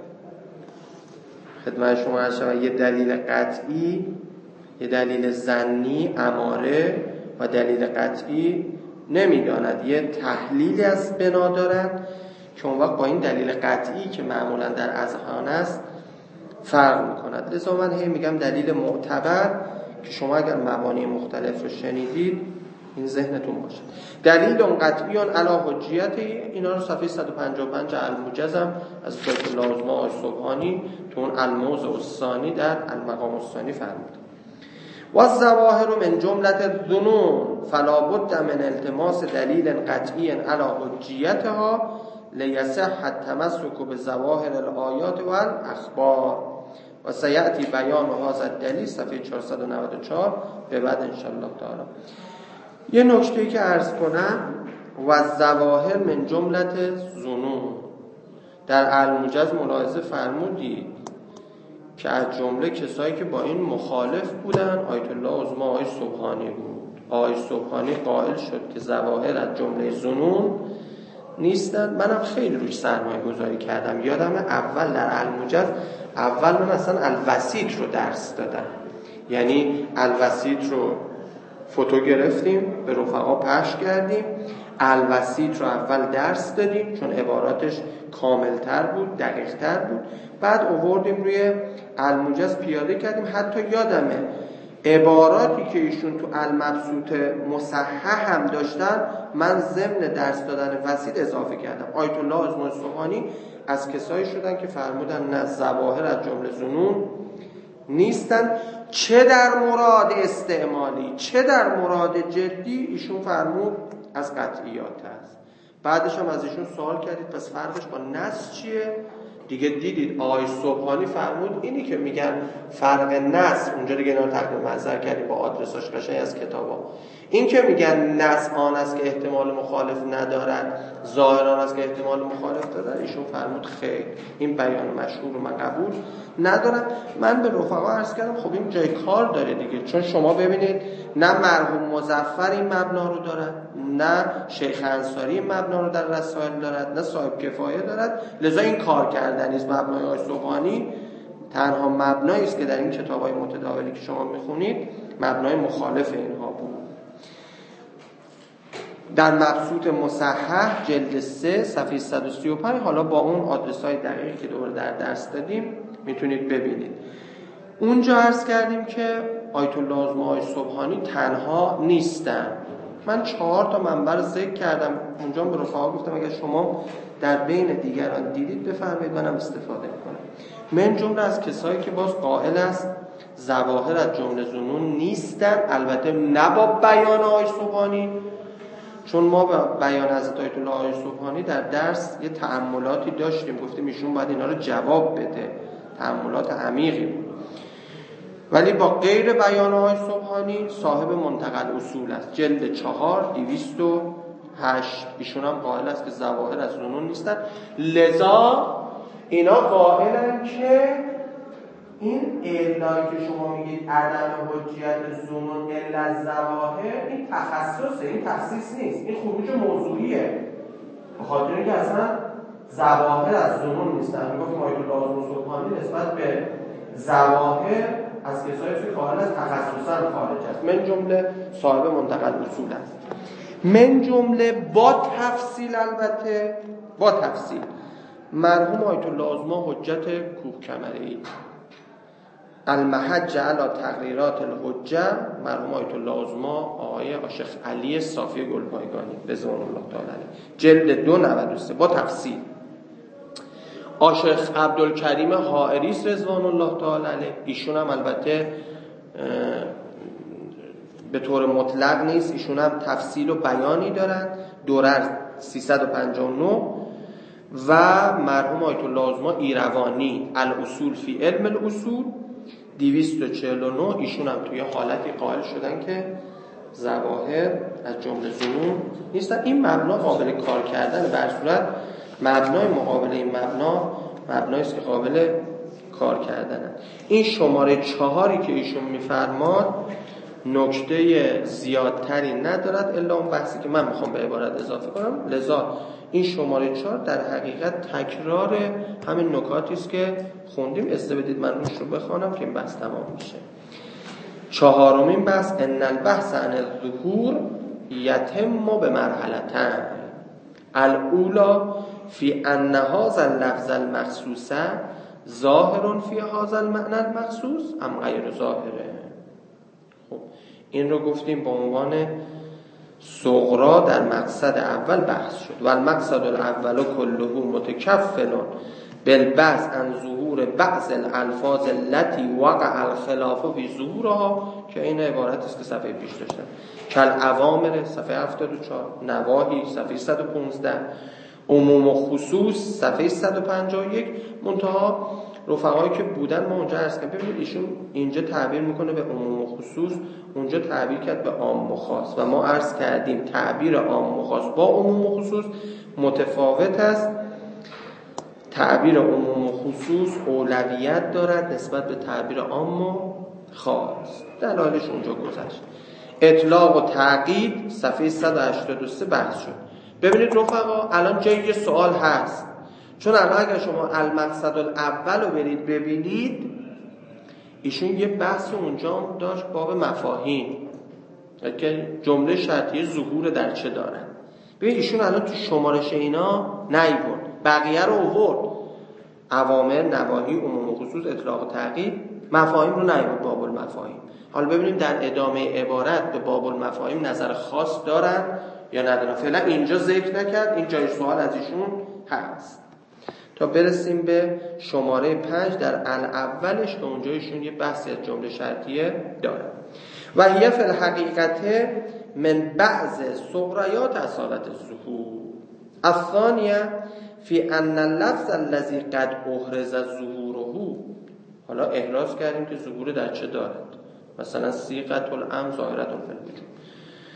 خدمت شما هستم یه دلیل قطعی، یه دلیل ظنی اماره و دلیل قطعی نمیداند، یه تحلیلی از بنا دارن که اون وقت با این دلیل قطعی که معمولا در اذهان است فرق میکند. لذا من هی میگم دلیل معتبر که شما اگر مبانی مختلف رو شنیدید این ذهنتون باشه. دلیل اون قطعی علی حجیت، اینا رو صفحه صد و پنجاه و پنج الموجزم از فقه لازمه آقای سبحانی تو اون الموضع الثانی در المقام الثانی فرمود. و الظواهر من جملت الظنون فلا بد من التماس دلیل قطعی علی حجیتها لیصح التمسک بظواهر الآیات و الاخبار و سیأتی بیان هذا الدلیل صفحه چهارصد و نود و چهار به بعد ان شاء الله تعالی. یه نکته‌ای که عرض کنم و الظواهر من جملت ظنون در الموجز ملاحظه فرمودید که از جمله کسایی که با این مخالف بودن آیت الله عظما آقای سبحانی بود. آقای سبحانی قائل شد که ظواهر از جمله ظنون نیستن. منم خیلی روش سرمایه گذاری کردم. یادم اول در الموجز اول من اصلا الوسیط رو درس دادم، یعنی الوسیط رو فوتو گرفتیم به رفقا پخش کردیم، الوسیط رو اول درس دادیم چون عباراتش کاملتر بود دقیقتر بود، بعد آوردیم روی الموجز پیاده کردیم. حتی یادمه عباراتی که ایشون تو المبسوط مصحح هم داشتن من ضمن درس دادن وسیط اضافه کردم. آیت الله عظما سبحانی از کسایی شدن که فرمودن نه ظواهر از جمله ظنون نیستن، چه در مراد استعمالی چه در مراد جدی. ایشون فرمود از قطعیات هست. بعدش هم از ایشون سوال کردید پس فرقش با نص چیه؟ دیگه دیدید آقای سبحانی فرمود اینی که میگن فرق نص، اونجا دیگه اینا رو تقدیم منظر کردیم با آدرساش قشنگ از کتابا، این که میگن نص آن است که احتمال مخالف ندارد، ظاهر آن است که احتمال مخالف دارد، ایشون فرمود خیر، این بیان مشهور رو من قبول ندارم. من به رفقا عرض کردم خب این جای کار داره دیگه، چون شما ببینید نه مرحوم مظفر این مبنا رو دارد، نه شیخ انصاری این مبنا رو در رسائل دارد، نه صاحب کفایه دارد، لذا این کار کردنی است. مبنای آقای سبحانی تنها مبنایی است که در این کتاب‌های متداولی که شما میخونید مبنای مخالف اینها بود. در مبسوط مصحح جلد سه صفحه صد و سی و پنج، حالا با اون آدرس‌های دقیقی که دوباره در درس دادیم میتونید ببینید. اونجا عرض کردیم که آیت الله آقای سبحانی تنها نیستن. من چهار تا منبر ذکر کردم اونجا، به رفقا گفتم اگر شما در بین دیگران دیدید بفرمایید منم استفاده میکنم. من جمله از کسایی که باز قائل است ظواهر از جمله ظنون نیستن، البته نه با بیان آقای سبحانی، چون ما با بیان حضرت آیت الله آقای سبحانی در درس یه تأملاتی داشتیم، گفتیم ایشون باید اینا رو جواب بده، تأملات عمیقی بود. ولی با غیر بیان آقای سبحانی صاحب منتقل اصول است، جلد چهار دویست و هشت، ایشون هم قائل است که ظواهر از ظنون نیستن. لذا اینا قائلن که این اعلایی که شما میگید عدم حجیت ظنون الا الظواهر، این تخصصه، این تخصیص نیست، این خروج موضوعیه، به خاطر اینکه اصلا ظواهر از ظنون نیستن. میگفتیم آیت الله آقای سبحانی نسبت به ظواهر از کسایی که قائل است تخصصا خارج است، من جمله صاحب منتقل اصول است، من جمله با تفصیل، البته با تفصیل مرحوم آیت الله آزما حجت کوه کمری المحجه علی تقریرات الحجه، مرحوم آیت الله آزما آقای آشیخ علی صافی گلپایگانی رضوان الله تعالی علیه، جلد دو نود و سه با تفصیل. آشیخ عبدالکریم حائریس رضوان الله تعالی علیه، ایشون هم البته به طور مطلق نیست، ایشون هم تفصیل و بیانی دارن، دوره سیصد و پنجاه و نه. و مرحوم آیت الله آزما ایروانی الاصول فی علم الاصول دویست و چهل و نه، ایشون هم توی حالتی قائل شدن که ظواهر از جمله ظنون نیستن. این مبنا قابل کار کردن، به هر صورت مبنای مقابل این مبنا مبنایی است که قابل کار کردن. این شماره چهاری که ایشون میفرماد نکته زیادتری ندارد الا اون بحثی که من میخوام به عبارت اضافه کنم، لذا این شماره چهار در حقیقت تکرار همین نکاتی است که خوندیم. اجازه بدید من روش رو بخوانم که این بحث تمام میشه. چهارمین بحث، ان البحث عن الظهور یتم به مرحلتين، الاولا فی ان هذا اللفظ المخصوص ظاهر فی هذا المعنى المخصوص ام غیر ظاهره. خب این رو گفتیم به عنوان صغرا در مقصد اول بحث شد. و المقصد الاول کله متکفل بالبحث عن ظهور بعض الالفاظ التي وقع الخلاف فی ظهورها، که این عبارت است که صفحه پیش داشتم، کل اوامر صفحه هفتاد و چهار، نواهی صفحه صد و پانزده، عموم و خصوص صفحه صد و پنجاه و یک. منتها رفقایی که بودن ما اونجا عرض کردم، ببینید ایشون اینجا تعبیر میکنه به عموم و خصوص، اونجا تعبیر کرد به عام و خاص، و ما عرض کردیم تعبیر عام و خاص با عموم و خصوص متفاوت است. تعبیر عموم و خصوص اولویت دارد نسبت به تعبیر عام و خاص، دلایلش اونجا گذشت. اطلاق و تعقیب صفحه صد و هشتاد و سه بحث شد. ببینید رفقا الان جایی یه سوال هست، چون الان اگر شما المقصد الاول رو برید ببینید، ایشون یه بحث اونجا داشت باب مفاهیم که جمله شرطیه ظهور در چه دارن. ببین ایشون الان تو شمارش اینا نیورد، بقیه رو آورد، اوامر، نواهی، عموم و خصوص، اطلاق و تعقیب، مفاهیم رو نیورد باب المفاهیم. حالا ببینیم در ادامه عبارت به باب المفاهیم نظر خاص دارن یا ندارن. فعلا اینجا ذکر نکرد، این جای سوال از ایشون هست تا برسیم به شماره پنج در الاولش که اونجا ایشون یه بحثی از جمله شرطیه داره. و هی فی الحقیقت من بعض صغریات اصالت الظهور. الثانیه فی ان اللفظ الذی قد احرز ظهوره، حالا احراز کردیم که ظهور در چه دارد، مثلا صیغه الامر ظاهرة فی الوجود.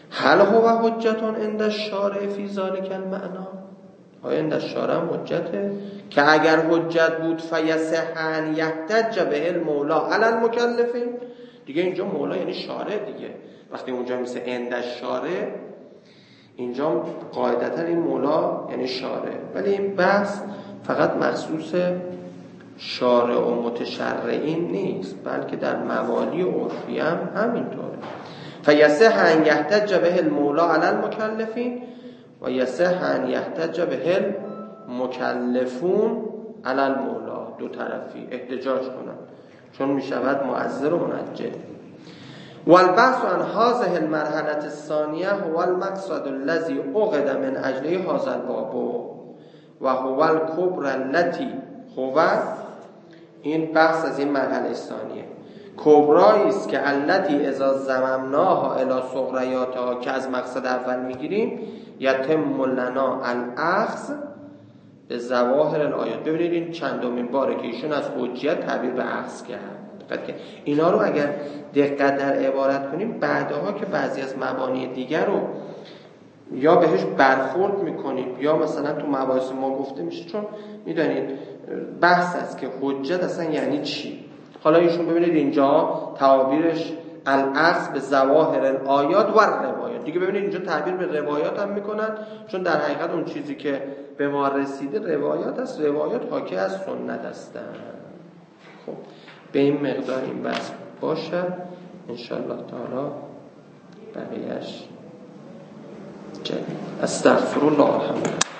هل هو حجتون عند الشارع فی ذلک المعنا؟ آیا عند الشارع هم حجته که اگر حجت بود فیصح ان یحتج به المولا علی المکلفین؟ دیگه اینجا مولا یعنی شارع دیگه. وقتی اونجا میشه عند الشارع، اینجا قاعدتا این مولا یعنی شارع. ولی این بحث فقط مخصوص شارع و متشرعین نیست، بلکه در موالی و عرفی هم همینطوره. فیصح ان یحتج به المولا علی المکلفین و یصح ان یحتج به المکلفون علی المولا. دو طرفی احتجاج کنن، چون میشود معذر و منجد. والبحث عن هذه المرحله الثانیه هو المقصد الذي عقد من اجله هذا الباب و هو الکبرى التي هو، این بحث از این مرحله ثانیه کبرایی است که التی اذا ضممناها الی صغریاتها، که از مقصد اول میگیریم، یتم لنا الاخذ به ظواهر الآیات. ببینید این چندمین باره که ایشون از حجیت تعبیر به اخذ کرد. که اینا رو اگر دقت در عبارت کنیم، بعدها که بعضی از مبانی دیگر رو یا بهش برخورد میکنیم یا مثلا تو مباحث ما گفته میشه، چون میدونید بحث است که حجت اصلا یعنی چی. حالا ایشون ببینید اینجا تعبیرش الاخذ به ظواهر الآیات و روایات دیگه. ببینید اینجا تعبیر به روایات هم میکنن، چون در حقیقت اون چیزی که به ما رسیده روایات است. روایات حاکی از سنت هستن. خب به این مقدار این بحث باشه انشالله تعالی، بقیهش جدید. استغفر الله الحمد.